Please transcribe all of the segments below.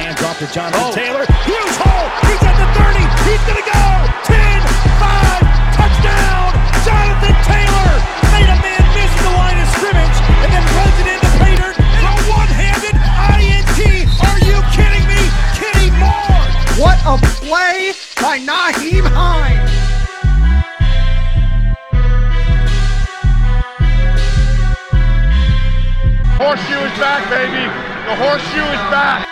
Hands off to Jonathan Taylor. Huge hole. He's at the 30. He's going to go. 10, 5, touchdown. Jonathan Taylor made a man miss the line of scrimmage and then runs it into Pater. A one-handed INT. Are you kidding me? Kenny Moore. What a play by Nyheim Hines. Horseshoe is back, baby. The horseshoe is back.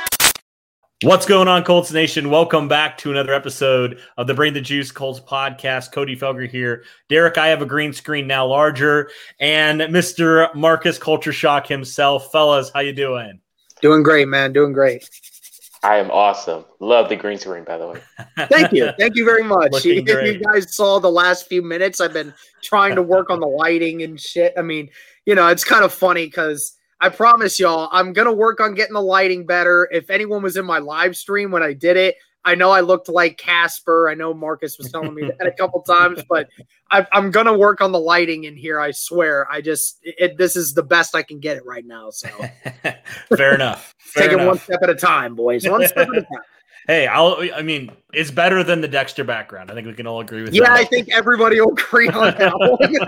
What's going on, Colts Nation? Welcome back to another episode of the Bring the Juice Colts podcast. Cody Felger here. Derek, I have a green screen now larger, and Mr. Marcus Culture Shock himself. Fellas, how you doing? Doing great, man. Doing great. I am awesome. Love the green screen, by the way. Thank you. Thank you very much. If Great. you guys saw the last few minutes, I've been trying to work on the lighting and shit. I mean, it's kind of funny because I promise y'all, I'm going to work on getting the lighting better. If anyone was in my live stream when I did it, I know I looked like Casper. I know Marcus was telling me that a couple times, but I'm going to work on the lighting in here. I swear. This is the best I can get it right now. So Fair enough. Take it one step at a time, boys. One step at a time. Hey, it's better than the Dexter background. I think we can all agree with that. Yeah, I think everybody will agree on that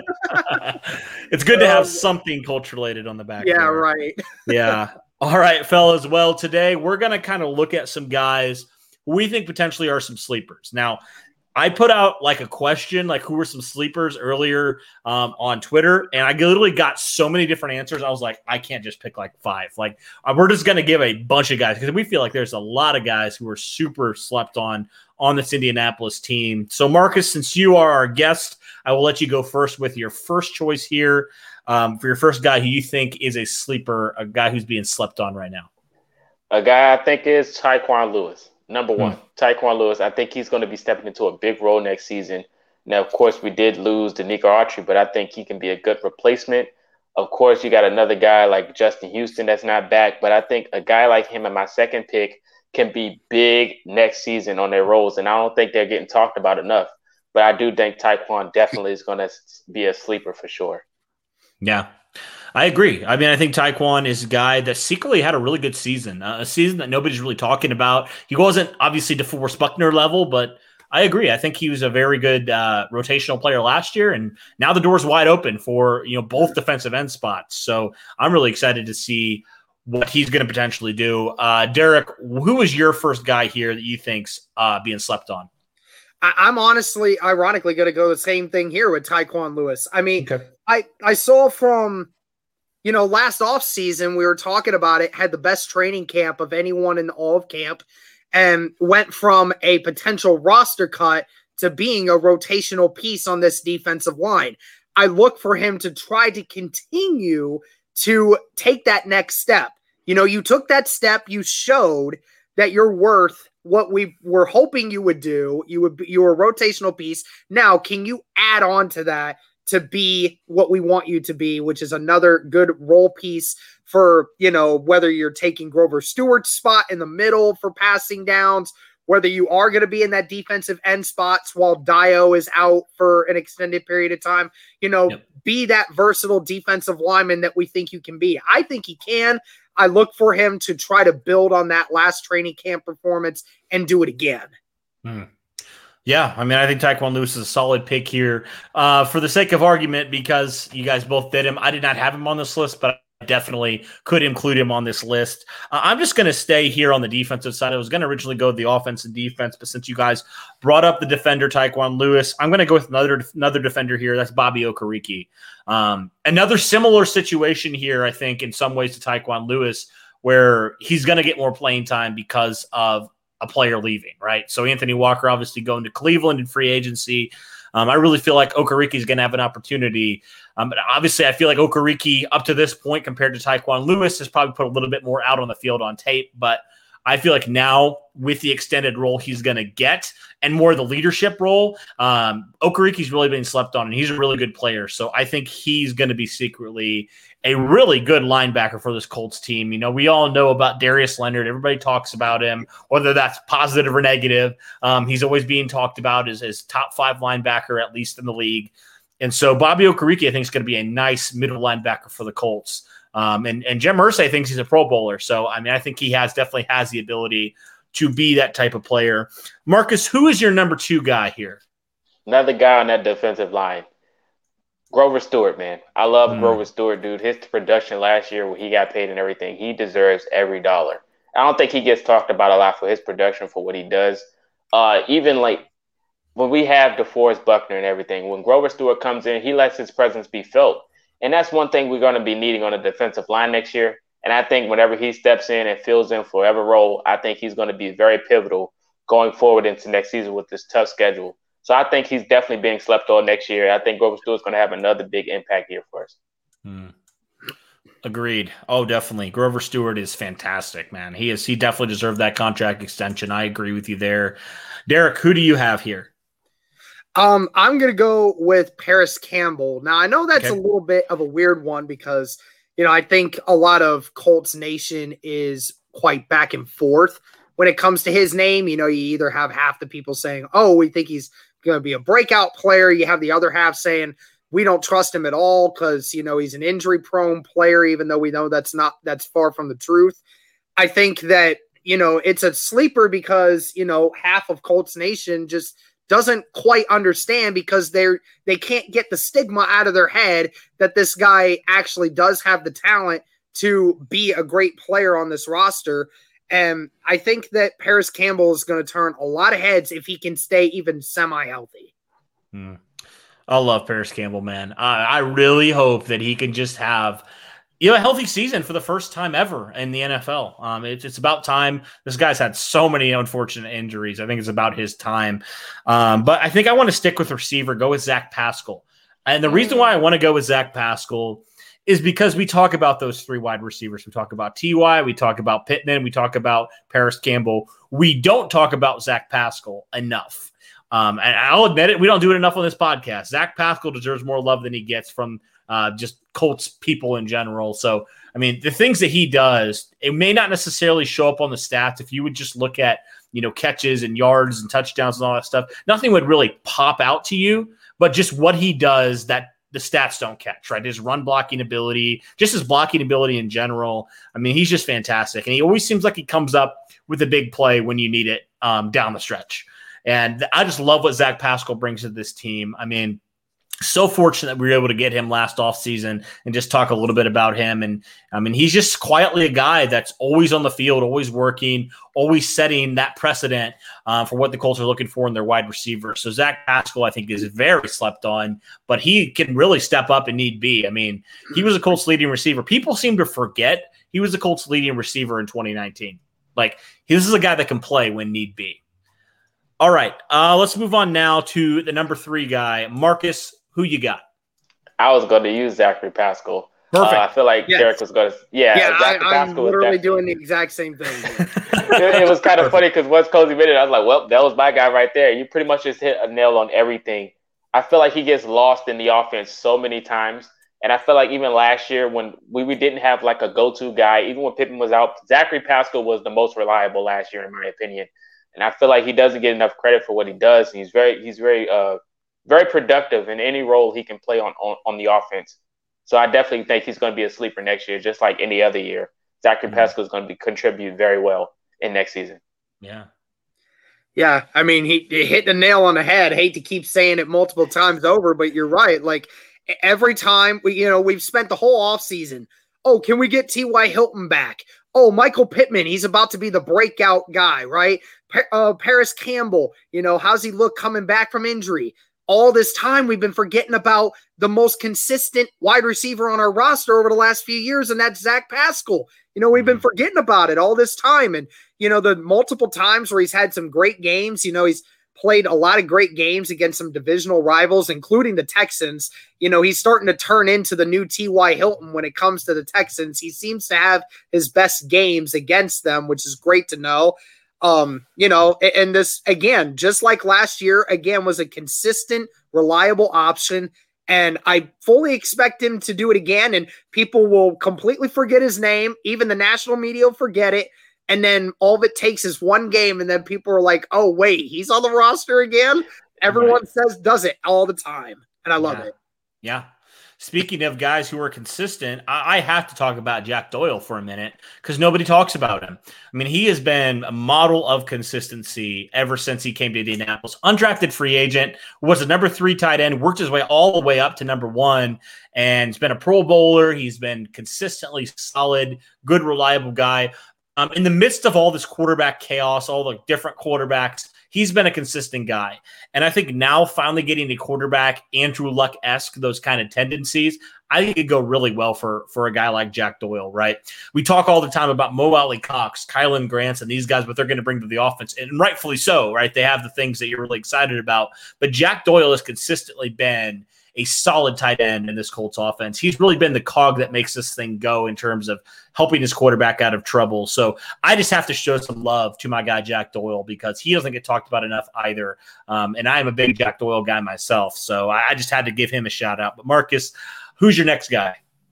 one. It's good to have something culture-related on the background. Yeah, right. Yeah. All right, fellas. Well, today we're going to kind of look at some guys who we think potentially are some sleepers. Now, I put out like a question, like who were some sleepers earlier on Twitter, and I literally got so many different answers. I was like, I can't just pick like 5. Like we're just going to give a bunch of guys because we feel like there's a lot of guys who are super slept on this Indianapolis team. So Marcus, since you are our guest, I will let you go first with your first choice here for your first guy who you think is a sleeper, a guy who's being slept on right now. A guy I think is Tyquan Lewis. Number one, Tyquan Lewis. I think he's going to be stepping into a big role next season. Now, of course, we did lose Denico Autry, but I think he can be a good replacement. Of course, you got another guy like Justin Houston that's not back, but I think a guy like him in my second pick can be big next season on their roles, and I don't think they're getting talked about enough. But I do think Tyquan definitely is going to be a sleeper for sure. Yeah. I agree. I mean, I think Tyquan is a guy that secretly had a really good season, a season that nobody's really talking about. He wasn't obviously DeForest Buckner level, but I agree. I think he was a very good rotational player last year, and now the door's wide open for both defensive end spots. So I'm really excited to see what he's going to potentially do. Derek, who was your first guy here that you think's being slept on? I'm honestly, ironically, going to go the same thing here with Tyquan Lewis. I mean, Okay. I saw from last offseason, we were talking about it, had the best training camp of anyone in all of camp and went from a potential roster cut to being a rotational piece on this defensive line. I look for him to try to continue to take that next step. You took that step, you showed that you're worth what we were hoping you would do. You were a rotational piece. Now, can you add on to that to be what we want you to be, which is another good role piece for, whether you're taking Grover Stewart's spot in the middle for passing downs, whether you are going to be in that defensive end spots while Dio is out for an extended period of time, Be that versatile defensive lineman that we think you can be. I think he can. I look for him to try to build on that last training camp performance and do it again. Yeah, I mean, I think Tyquan Lewis is a solid pick here. For the sake of argument, because you guys both did him, I did not have him on this list, but I definitely could include him on this list. I'm just going to stay here on the defensive side. I was going to originally go with the offense and defense, but since you guys brought up the defender Tyquan Lewis, I'm going to go with another defender here. That's Bobby Okereke. Another similar situation here, I think, in some ways to Tyquan Lewis, where he's going to get more playing time because of a player leaving, right? So Anthony Walker obviously going to Cleveland in free agency. I really feel like Okereke is going to have an opportunity. But obviously, I feel like Okereke, up to this point, compared to Tyquan Lewis, has probably put a little bit more out on the field on tape. But I feel like now, with the extended role he's going to get and more the leadership role, Okereke's really been slept on, and he's a really good player. So I think he's going to be secretly a really good linebacker for this Colts team. We all know about Darius Leonard. Everybody talks about him, whether that's positive or negative. He's always being talked about as top 5 linebacker, at least in the league. And so Bobby Okereke, I think, is going to be a nice middle linebacker for the Colts. And Jim Irsay thinks he's a Pro Bowler. So, I mean, I think he definitely has the ability to be that type of player. Marcus, who is your number 2 guy here? Another guy on that defensive line. Grover Stewart, man. I love Grover Stewart, dude. His production last year when he got paid and everything, he deserves every dollar. I don't think he gets talked about a lot for his production for what he does. Even like when we have DeForest Buckner and everything, when Grover Stewart comes in, he lets his presence be felt. And that's one thing we're going to be needing on the defensive line next year. And I think whenever he steps in and fills in for whatever role, I think he's going to be very pivotal going forward into next season with this tough schedule. So I think he's definitely being slept on next year. I think Grover Stewart's going to have another big impact year for us. Agreed. Oh, definitely. Grover Stewart is fantastic, man. He definitely deserved that contract extension. I agree with you there. Derek, who do you have here? I'm going to go with Paris Campbell. Now, I know that's a little bit of a weird one because, I think a lot of Colts Nation is quite back and forth when it comes to his name. You either have half the people saying, oh, we think he's going to be a breakout player. You have the other half saying, we don't trust him at all because, he's an injury-prone player, even though we know that's far from the truth. I think that, it's a sleeper because, half of Colts Nation just doesn't quite understand because they can't get the stigma out of their head that this guy actually does have the talent to be a great player on this roster. And I think that Paris Campbell is going to turn a lot of heads if he can stay even semi-healthy. I love Paris Campbell, man. I really hope that he can just have a healthy season for the first time ever in the NFL. It's about time. This guy's had so many unfortunate injuries. I think it's about his time. But I think I want to stick with receiver, go with Zach Pascal. And the reason why I want to go with Zach Pascal is because we talk about those 3 wide receivers. We talk about T.Y., we talk about Pittman, we talk about Paris Campbell. We don't talk about Zach Pascal enough. And I'll admit it, we don't do it enough on this podcast. Zach Pascal deserves more love than he gets from just Colts people in general. So, I mean, the things that he does, it may not necessarily show up on the stats. If you would just look at, catches and yards and touchdowns and all that stuff, nothing would really pop out to you, but just what he does that the stats don't catch, right? His run blocking ability, just his blocking ability in general. I mean, he's just fantastic. And he always seems like he comes up with a big play when you need it down the stretch. And I just love what Zach Pascal brings to this team. I mean, so fortunate that we were able to get him last offseason and just talk a little bit about him. And I mean, he's just quietly a guy that's always on the field, always working, always setting that precedent for what the Colts are looking for in their wide receiver. So Zach Pascal, I think, is very slept on, but he can really step up and need be. I mean, he was a Colts leading receiver. People seem to forget he was a Colts leading receiver in 2019. Like, this is a guy that can play when need be. All right, let's move on now to the number 3 guy, Marcus. Who you got? I was going to use Zachary Pascal. Perfect. I feel like Derek was going to. I'm literally doing the exact same thing. It was kind of funny because once Cozy made it, I was like, well, that was my guy right there. You pretty much just hit a nail on everything. I feel like he gets lost in the offense so many times. And I feel like even last year when we didn't have like a go-to guy, even when Pittman was out, Zachary Pascal was the most reliable last year, in my opinion. And I feel like he doesn't get enough credit for what he does. And he's very productive in any role he can play on the offense. So I definitely think he's going to be a sleeper next year, just like any other year. Zachary Pascal is going to contribute very well in next season. Yeah. Yeah, I mean, he hit the nail on the head. Hate to keep saying it multiple times over, but you're right. Like, every time we've spent the whole offseason, oh, can we get T.Y. Hilton back? Oh, Michael Pittman, he's about to be the breakout guy, right? Paris Campbell, how's he look coming back from injury? All this time we've been forgetting about the most consistent wide receiver on our roster over the last few years, and that's Zach Pascal. We've been forgetting about it all this time. And, the multiple times where he's had some great games, he's played a lot of great games against some divisional rivals, including the Texans. He's starting to turn into the new T.Y. Hilton when it comes to the Texans. He seems to have his best games against them, which is great to know. And this, again, just like last year, again, was a consistent, reliable option. And I fully expect him to do it again. And people will completely forget his name. Even the national media will forget it. And then all of it takes is one game. And then people are like, oh, wait, he's on the roster again. Everyone does it all the time. And I love it. Yeah. speaking of guys who are consistent, I have to talk about Jack Doyle for a minute because nobody talks about him. I mean, he has been a model of consistency ever since he came to Indianapolis. Undrafted free agent, was a number 3 tight end, worked his way all the way up to number 1, and he's been a Pro Bowler. He's been consistently solid, good, reliable guy. In the midst of all this quarterback chaos, all the different quarterbacks, he's been a consistent guy. And I think now finally getting a quarterback, Andrew Luck-esque, those kind of tendencies, I think it could go really well for a guy like Jack Doyle, right? We talk all the time about Mo Alley-Cox, Kylan Grants, and these guys, what they're going to bring to the offense, and rightfully so, right? They have the things that you're really excited about. But Jack Doyle has consistently been a solid tight end in this Colts offense. He's really been the cog that makes this thing go in terms of helping his quarterback out of trouble. So I just have to show some love to my guy, Jack Doyle, because he doesn't get talked about enough either. And I am a big Jack Doyle guy myself. So I just had to give him a shout out. But Marcus, who's your next guy?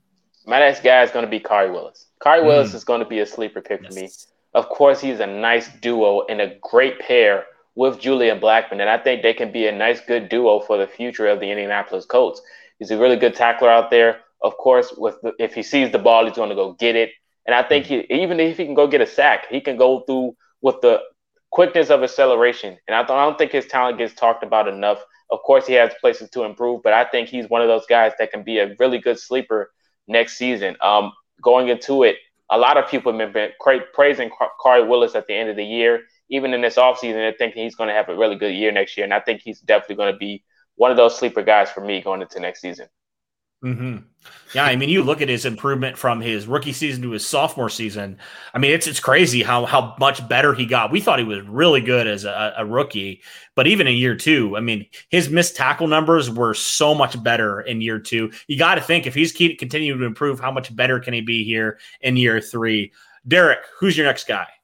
My next guy is going to be Khari Willis. Khari Willis is going to be a sleeper pick for me. Of course, he's a nice duo and a great pair with Julian Blackmon, and I think they can be a nice, good duo for the future of the Indianapolis Colts. He's a really good tackler out there. Of course, if he sees the ball, he's going to go get it. And I think even if he can go get a sack, he can go through with the quickness of acceleration. And I don't think his talent gets talked about enough. Of course, he has places to improve, but I think he's one of those guys that can be a really good sleeper next season. Going into it, a lot of people have been praising Khari Willis at the end of the year. Even in this offseason, they're thinking he's going to have a really good year next year. And I think he's definitely going to be one of those sleeper guys for me going into next season. Mm-hmm. Yeah, I mean, you look at his improvement from his rookie season to his sophomore season. I mean, it's crazy how much better he got. We thought he was really good as a rookie, but even in year 2, I mean, his missed tackle numbers were so much better in year 2. You got to think if he's continuing to improve, how much better can he be here in year 3? Derek, who's your next guy?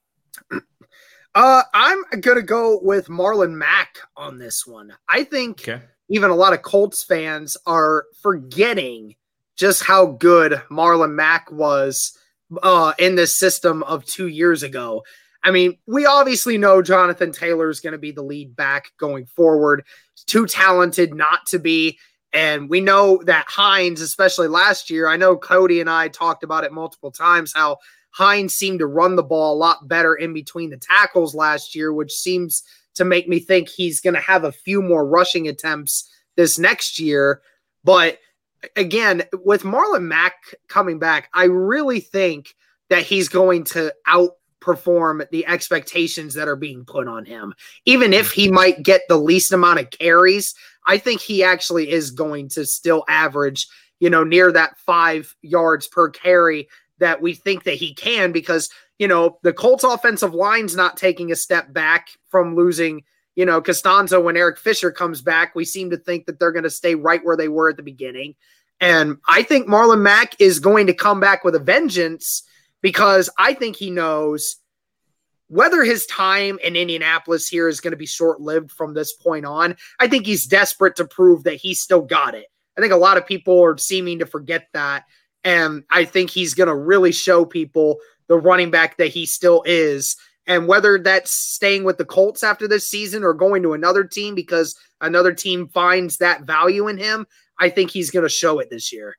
I'm going to go with Marlon Mack on this one. I think even a lot of Colts fans are forgetting just how good Marlon Mack was in this system of 2 years ago. I mean, we obviously know Jonathan Taylor is going to be the lead back going forward. He's too talented not to be. And we know that Hines, especially last year, I know Cody and I talked about it multiple times, how Hines seemed to run the ball a lot better in between the tackles last year, which seems to make me think he's going to have a few more rushing attempts this next year. But again, with Marlon Mack coming back, I really think that he's going to outperform the expectations that are being put on him. Even if he might get the least amount of carries, I think he actually is going to still average, near that 5 yards per carry that we think that he can, because, the Colts offensive line's not taking a step back from losing, Costanzo. When Eric Fisher comes back, we seem to think that they're going to stay right where they were at the beginning. And I think Marlon Mack is going to come back with a vengeance, because I think he knows whether his time in Indianapolis here is going to be short-lived from this point on. I think he's desperate to prove that he still got it. I think a lot of people are seeming to forget that. And I think he's going to really show people the running back that he still is. And whether that's staying with the Colts after this season or going to another team because another team finds that value in him, I think he's going to show it this year.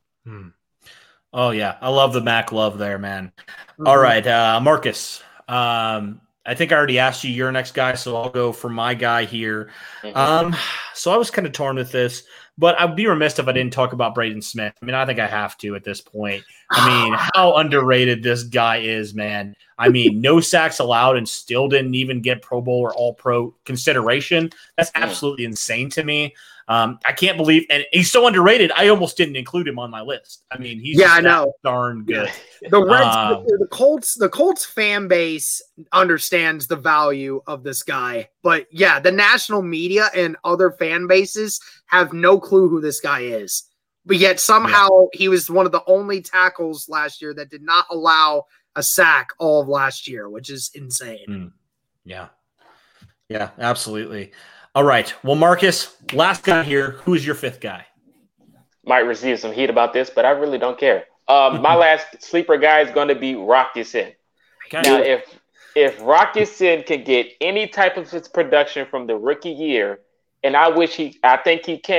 Oh, yeah. I love the Mac love there, man. All right, Marcus. I think I already asked you your next guy, so I'll go for my guy here. So I was kind of torn with this, but I'd be remiss if I didn't talk about Braden Smith. I mean, I think I have to at this point. I mean, how underrated this guy is, man. I mean, no sacks allowed and still didn't even get Pro Bowl or All-Pro consideration. That's absolutely insane to me. I can't believe, and he's so underrated, I almost didn't include him on my list. I mean, he's darn good. The Colts fan base understands the value of this guy, but yeah, the national media and other fan bases have no clue who this guy is. But yet somehow he was one of the only tackles last year that did not allow a sack all of last year, which is insane. Yeah, absolutely. All right. Well, Marcus, last guy here. Who is your fifth guy? Might receive some heat about this, but I really don't care. My last sleeper guy is going to be Rock Ya-Sin. Okay. Now, if Rock Ya-Sin can get any type of production from the rookie year, and I think he can,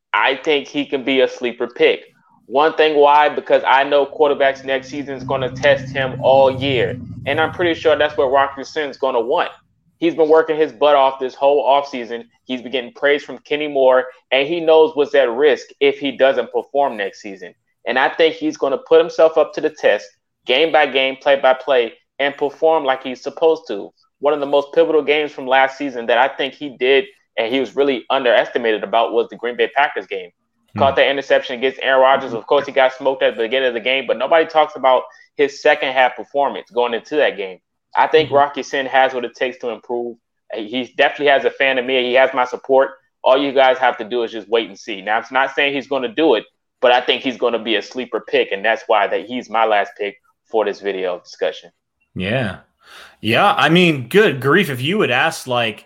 I think he can be a sleeper pick. One thing why, because I know quarterbacks next season is going to test him all year. And I'm pretty sure that's what Rock Ya-Sin is going to want. He's been working his butt off this whole offseason. He's been getting praise from Kenny Moore, and he knows what's at risk if he doesn't perform next season. And I think he's going to put himself up to the test, game by game, play by play, and perform like he's supposed to. One of the most pivotal games from last season that I think he did and he was really underestimated about was the Green Bay Packers game. Caught that interception against Aaron Rodgers. Of course, he got smoked at the beginning of the game, but nobody talks about his second half performance going into that game. I think Rock Ya-Sin has what it takes to improve. He definitely has a fan of me. He has my support. All you guys have to do is just wait and see. Now, I'm not saying he's going to do it, but I think he's going to be a sleeper pick, and that's why he's my last pick for this video discussion. Yeah. Yeah, I mean, good grief. If you would ask,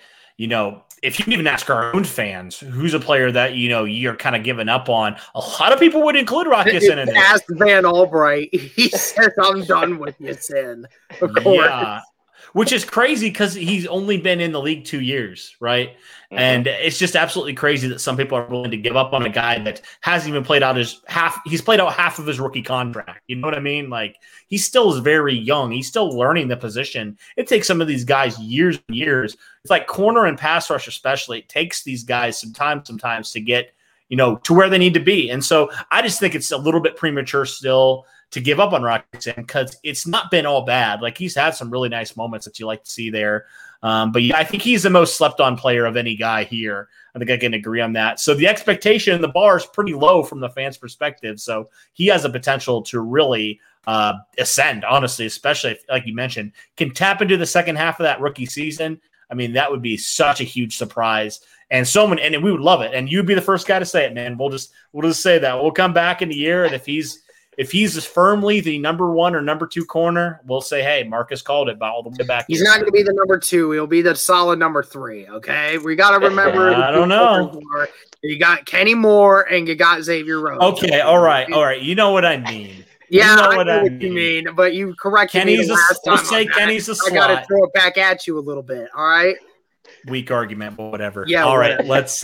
if you even ask our own fans, who's a player that, you're kind of giving up on, a lot of people would include Rock Ya-Sin in this. Ask Van Albright. He says, I'm done with Ya-Sin. Of course. Yeah. Which is crazy because he's only been in the league 2 years, right? Mm-hmm. And it's just absolutely crazy that some people are willing to give up on a guy that hasn't even played out he's played out half of his rookie contract. You know what I mean? Like, he still is very young. He's still learning the position. It takes some of these guys years and years. It's like corner and pass rush especially. It takes these guys some time sometimes to get, to where they need to be. And so I just think it's a little bit premature still to give up on Rock Ya-Sin because it's not been all bad. Like, he's had some really nice moments that you like to see there. But yeah, I think he's the most slept on player of any guy here. I think I can agree on that. So the expectation, the bar is pretty low from the fans' perspective. So he has the potential to really ascend, honestly, especially if, like you mentioned, can tap into the second half of that rookie season. I mean, that would be such a huge surprise. And and we would love it. And you'd be the first guy to say it, man. We'll just say that. We'll come back in a year, and if he's firmly the number 1 or number 2 corner, we'll say, hey, Marcus called it by all the way back. He's not going to be the number 2. He'll be the solid number 3, okay? We got to remember. I don't know. You got Kenny Moore and you got Xavier Rhodes. Okay, all right. You know what I mean. Yeah, I know what you mean, but you corrected me last time. Let's say Kenny's a slot. I got to throw it back at you a little bit, all right? Weak argument, but whatever. Yeah. All right, let's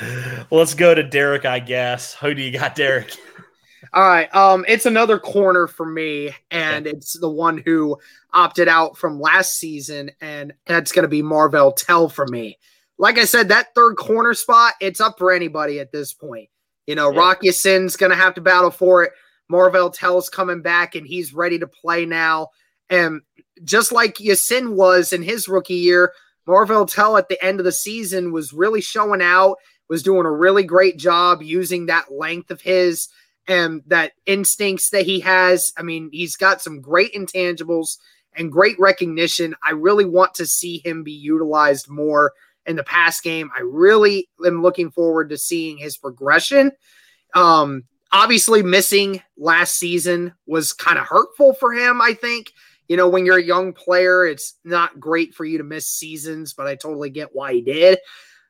go to Derek, I guess. Who do you got, Derek? All right. It's another corner for me, and it's the one who opted out from last season, and that's going to be Marvell Tell for me. Like I said, that third corner spot, it's up for anybody at this point. Rock Ya-Sin's going to have to battle for it. Marvell Tell's coming back, and he's ready to play now. And just like Ya-Sin was in his rookie year, Marvell Tell at the end of the season was really showing out, was doing a really great job using that length of his and that instincts that he has. I mean, he's got some great intangibles and great recognition. I really want to see him be utilized more in the pass game. I really am looking forward to seeing his progression. Obviously, missing last season was kind of hurtful for him, I think. When you're a young player, it's not great for you to miss seasons, but I totally get why he did.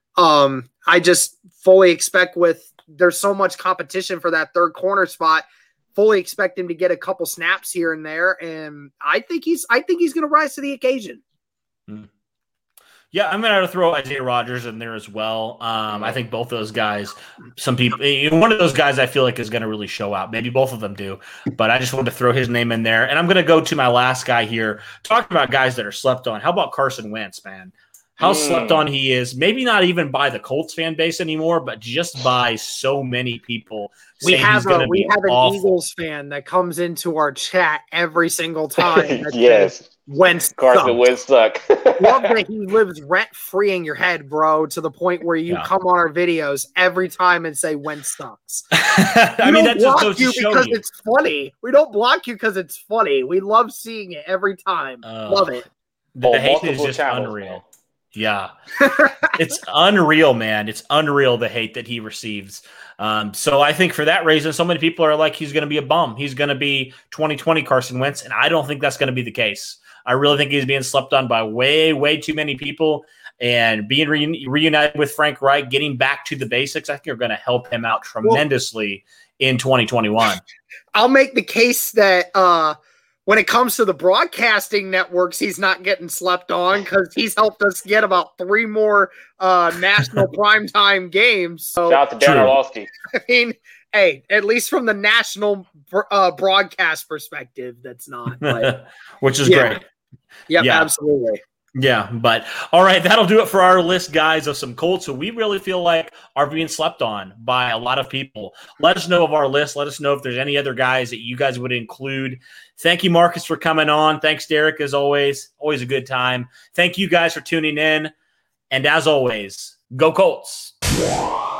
I just fully expect there's so much competition for that third corner spot, fully expect him to get a couple snaps here and there. And I think he's going to rise to the occasion. Yeah, I'm going to throw Isaiah Rodgers in there as well. I think both those guys, some people, one of those guys I feel like is going to really show out. Maybe both of them do, but I just wanted to throw his name in there. And I'm going to go to my last guy here, talking about guys that are slept on. How about Carson Wentz, man? How slept on he is, maybe not even by the Colts fan base anymore, but just by so many people. We have an Eagles fan that comes into our chat every single time. Yes. Wentz Carson Wentz suck. Love that he lives rent-free in your head, bro, to the point where you come on our videos every time and say Wentz sucks. I mean, that's just goes to show because it's funny. We don't block you because it's funny. We love seeing it every time. Love it. The hate is just unreal. Man. Yeah. It's unreal, man. It's unreal, the hate that he receives. So I think for that reason, so many people are like, he's going to be a bum. He's going to be 2020 Carson Wentz, and I don't think that's going to be the case. I really think he's being slept on by way, way too many people. And being reunited with Frank Reich, getting back to the basics, I think are going to help him out tremendously in 2021. I'll make the case that when it comes to the broadcasting networks, he's not getting slept on because he's helped us get about 3 more national primetime games. So, shout out to Darren Orlovsky. I mean, hey, at least from the national broadcast perspective, that's not. But, which is great. Yep, yeah, absolutely. Yeah, but all right, that'll do it for our list, guys, of some Colts who we really feel like are being slept on by a lot of people. Let us know of our list. Let us know if there's any other guys that you guys would include. Thank you, Marcus, for coming on. Thanks, Derek, as always. Always a good time. Thank you guys for tuning in. And as always, go Colts.